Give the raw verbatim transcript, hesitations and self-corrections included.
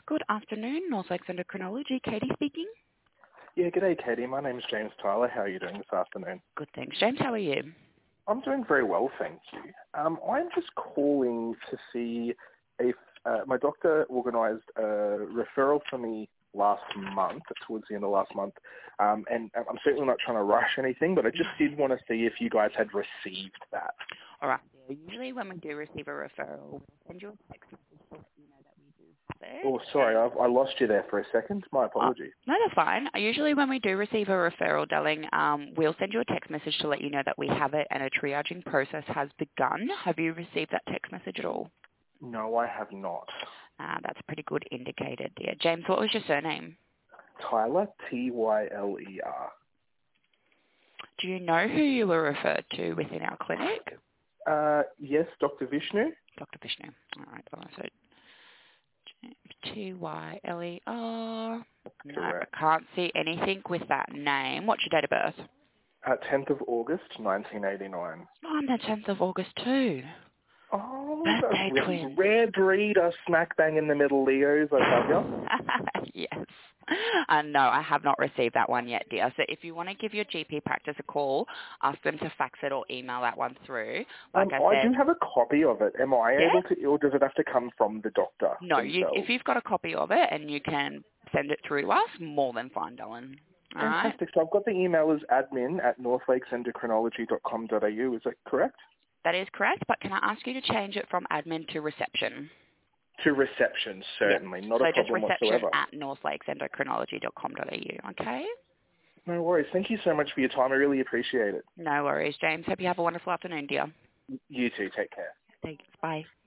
Good afternoon, Northlake Endocrinology. Katie speaking. Yeah, g'day, Katie. My name's James Tyler. How are you doing this afternoon? Good, thanks. James, how are you? I'm doing very well, thank you. Um, I'm just calling to see if uh, my doctor organised a referral for me last month, towards the end of last month, um, and I'm certainly not trying to rush anything, but I just did want to see if you guys had received that. All right. Usually when we do receive a referral, we'll send you a text message to let you know that we do have it. Oh, sorry, I've, I lost you there for a second. My Oh, apologies. no, that's fine. Usually when we do receive a referral, darling, um, we'll send you a text message to let you know that we have it and a triaging process has begun. Have you received that text message at all? No, I have not. Uh, that's a pretty good indicator, dear. James, what was your surname? Tyler, T Y L E R. Do you know who you were referred to within our clinic? Uh, yes, Doctor Vishnu. Doctor Vishnu. All right. So T Y L E R. No, I Correct. can't see anything with that name. What's your date of birth? Uh, tenth of August, nineteen eighty-nine. Oh, I'm the tenth of August too. Oh, Birthday a twin. rare breed of smack bang in the middle Leos, I tell you. Yes. Uh, no, I have not received that one yet, dear. So if you want to give your G P practice a call, ask them to fax it or email that one through. Like Um, I I said, do have a copy of it. Am I yeah? able to, or does it have to come from the doctor No, you, themselves? if you've got a copy of it and you can send it through to us, more than fine, darling. All right? Fantastic. So I've got the email as admin at northlakes endocrinology dot com dot a u. Is that correct? That is correct, but can I ask you to change it from admin to reception? To reception, Yeah. certainly. Not So a just problem reception whatsoever. at northlakes endocrinology dot com dot a u, okay? No worries. Thank you so much for your time. I really appreciate it. No worries, James. Hope you have a wonderful afternoon, dear. You too. Take care. Thanks. Bye.